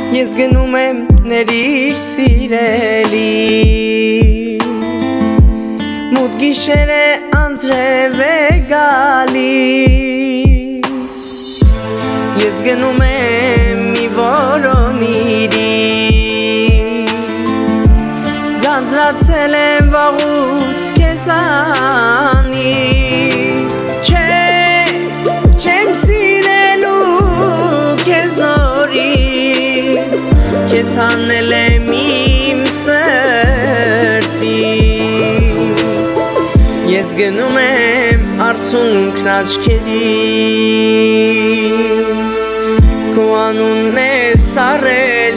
Ես գնում եմ ներիր սիրելիս, մութ գիշեր է անձրև է գալիս, ես գնում եմ մի որոնիրից, ձանձրացել եմ վաղուց քեզանից, չեմ սիրելու քեզ նորից, քեզ հանել եմ իմ սրտից, ես գնում եմ արցունքն աչքերիս, քո անունն է սառել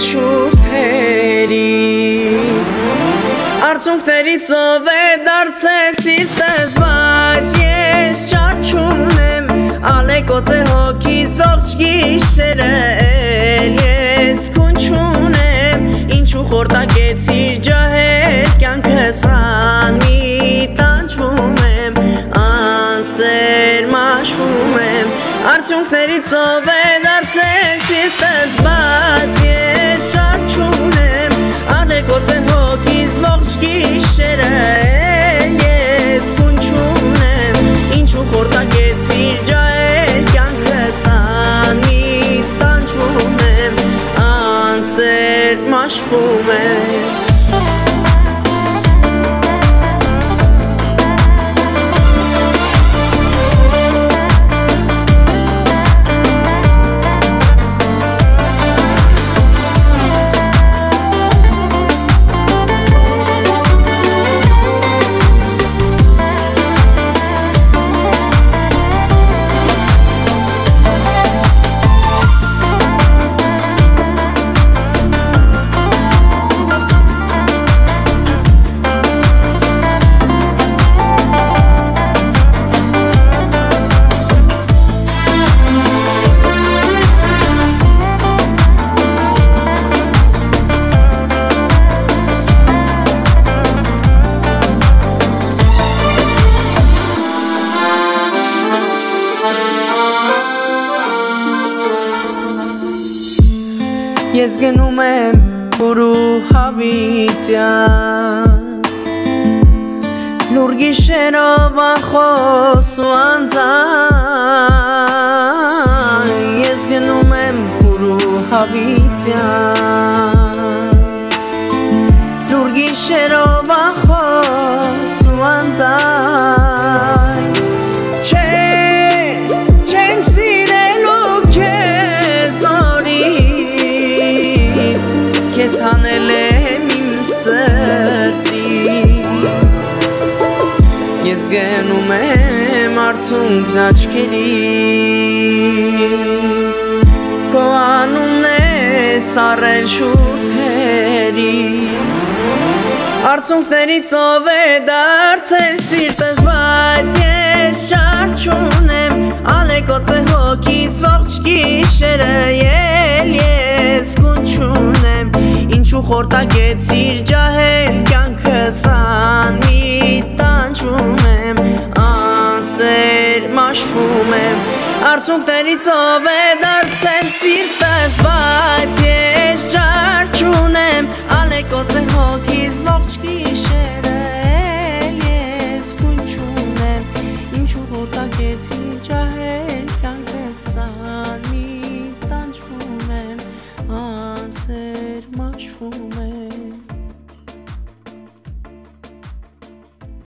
շուրթերիս, արցունքների ծով է դարձել սիրտս, բայց ես չարչում եմ, ալեկոծ է հոգիս ողջ գիշերը, էլ ես քուն չունեմ, ինչու խորտակեցիր ջահել կյանքս, անմիտանջվում եմ, անսեր մաշվում եմ, արցունքների ծով է դարձել սիրտս, բայց ես չարչում եմ, ալեկոծ է հոգիս ողջ գիշերը, էլ ես քուն չունեմ, ինչու խորտակեցիր ջահել կյանքս, անմիտանջվում եմ, անսեր մաշվում եմ։ Ես գնում եմ ուրու հավիտյան, լուր գիշերով անխոս ու անձայն, ես գնում եմ ուրու հավիտյան, լուր գիշերով անխոս ու անձայն, չեմ սիրելու քեզ նորից, քեզ հանել եմ իմ սրտից, ես գնում եմ արցունքն աչքերիս, քո անունն է սառել շուրթերիս, արցունքների ծով է դարձել սիրտս, բայց ես չարչում ալեկոծ է հոգիս ողջ գիշերը, էլ ես քուն չունեմ, ինչու խորտակեցիր ջահել կյանքս, անմիտանջվում եմ, անսեր մաշվում եմ, արցունքների ծով է դարձել սիրտս, բայց ես չարչում ալեկոծ է հոգիս ողջ գիշերը, էլ ես քուն չունեմ, ինչու խորտակեցիր ջահել կյանքս, անմիտանջվում եմ, անսեր մաշվում